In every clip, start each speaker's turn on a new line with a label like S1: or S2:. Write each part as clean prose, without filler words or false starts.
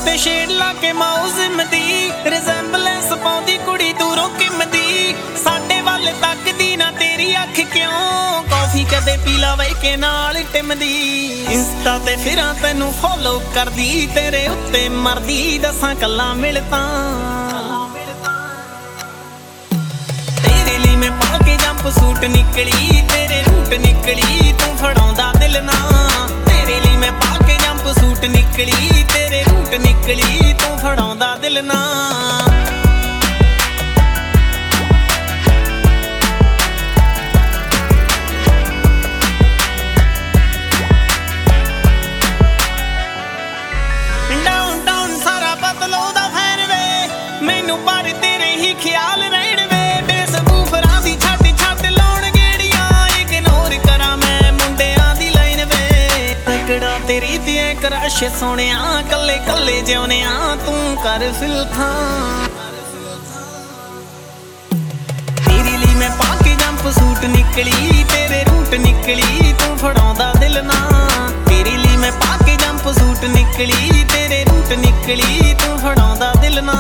S1: ਉੱਤੇ ਸ਼ੇਡ ਲਾ ਕੇ ਮਾਊ ਜ਼ਿੰਮਦੀ ਰਿਜ਼ੈਂਬਲੈਂਸ ਪਾਉਂਦੀ ਕੁੜੀ ਦੂਰੋਂ ਕਿੰਮਦੀ ਸਾਡੇ ਵੱਲ ਤੱਕਦੀ ਨਾ ਤੇਰੀ ਅੱਖ ਕਿਉਂ ਕੌਫੀ ਕਦੇ ਪੀ ਲਾਵੇ ਕੇ ਨਾਲ ਟਿਮਦੀ ਇੰਸਟਾ ਤੇ ਫਿਰਾਂ ਤੈਨੂੰ ਫੋਲੋ ਕਰਦੀ ਤੇਰੇ ਉੱਤੇ ਮਰਦੀ ਦੱਸਾਂ ਕੱਲਾ ਮਿਲ ਤਾਂ ਤੇਰੇ ਲਈ ਮੈਂ ਪਾ ਕੇ ਜੰਪ ਸੂਟ ਨਿਕਲੀ ਤੇਰੇ ਰੂਟ ਨਿਕਲੀ ਤੂੰ ਫੜਾਉਂਦਾ ਦਿਲ ਨਾ ਤੇਰੇ ਲਈ ਮੈਂ ਪਾ ਕੇ ਜੰਪ ਸੂਟ ਨਿਕਲੀ ਤੇਰੇ ਰੂਟ ਨਿਕਲੀ ਤੂੰ ਫੜਾਉਂਦਾ ਦਿਲ ਨਾ ਡਾਊਨ ਸਾਰਾ ਬਦਲਾਉਂਦਾ ਫੈਨ ਵੇ ਮੈਨੂੰ ਪਰ ਤੇਰੇ ਹੀ ਖਿਆਲ ਰਹਿਣ ਵੇ ਬੇਸਬੂਫਰਾਂ ਦੀ ਛੱਡ ਲਾਉਣ ਗੇੜੀਆਂ ਇਗਨੋਰ ਕਰਾਂ ਮੈਂ ਮੁੰਡਿਆਂ ਦੀ ਲਾਈਨ ਵੇ ਤਕੜਾ ਤੇਰੀ ਦੀ ਕਰਸ਼ ਸੋਹਣਿਆ ਕੱਲੇ ਕੱਲੇ ਜਿਉਣਿਆ ਤੂੰ ਕਰ ਫਿਲ ਥਾਂ ਤੇਰੇ ਲਈ ਮੈਂ ਪਾ ਕੇ ਜੰਪ ਸੂਟ ਨਿਕਲੀ ਤੇਰੇ ਰੂਟ ਨਿਕਲੀ ਤੂੰ ਫੜਾਉਂਦਾ ਦਿਲ ਨਾ ਤੇਰੇ ਲਈ ਮੈਂ ਪਾ ਕੇ ਜੰਪ ਸੂਟ ਨਿਕਲੀ ਤੇਰੇ ਰੂਟ ਨਿਕਲੀ ਤੂੰ ਫੜਾਉਂਦਾ ਦਿਲ ਨਾ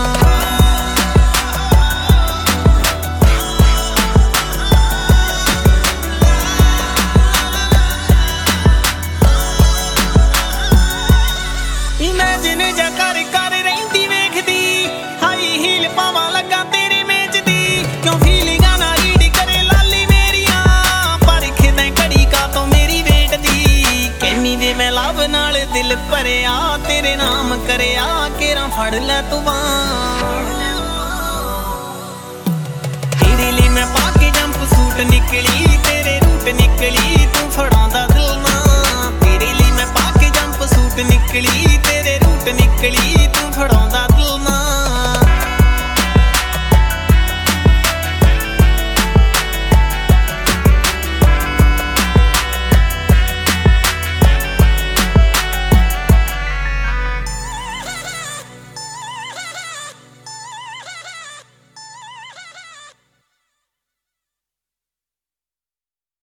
S1: ਇਮੇਜਿਨ ਜਾ ਕਰ ਰਹਿੰਦੀ ਵੇਖਦੀ ਹਾਈ ਹੀਲ ਪਾਵਾਂ ਲੱਗਾ ਤੇਰੇ ਮੇਚ ਦੀ ਕਿਉਂ ਫੀਲਿੰਗਾਂ ਨਾ ਰੀਡ ਕਰੇ ਲਾਲੀ ਮੇਰੀਆਂ ਪਰਖਦਾ ਘੜੀ ਕਾ ਤੋਂ ਮੇਰੀ ਵੇਟ ਦੀ ਕਹਿੰਨੀ ਵੇ ਮੈਂ ਲਵ ਨਾਲ ਦਿਲ ਭਰਿਆ ਤੇਰੇ ਨਾਮ ਕਰਿਆ ਕੇਰਾਂ ਫੜ ਲੈ ਤੂੰ ਬਾਂਹ ਤੇਰੇ ਲਈ ਮੈਂ ਪਾ ਕੇ ਜੰਪ ਸੂਟ ਨਿਕਲੀ ਤੇਰੇ ਰੂਟ ਨਿਕਲੀ ਤੂੰ ਫੜਾਉਂਦਾ ਦਿਲ ਨਾ ਤੇਰੇ ਲਈ ਮੈਂ ਪਾ ਕੇ ਜੰਪ ਸੂਟ ਨਿਕਲੀ ਤੇਰੇ ਰੂਟ ਨਿਕਲੀ ਤੂੰ ਫੜਾਉਂਦਾ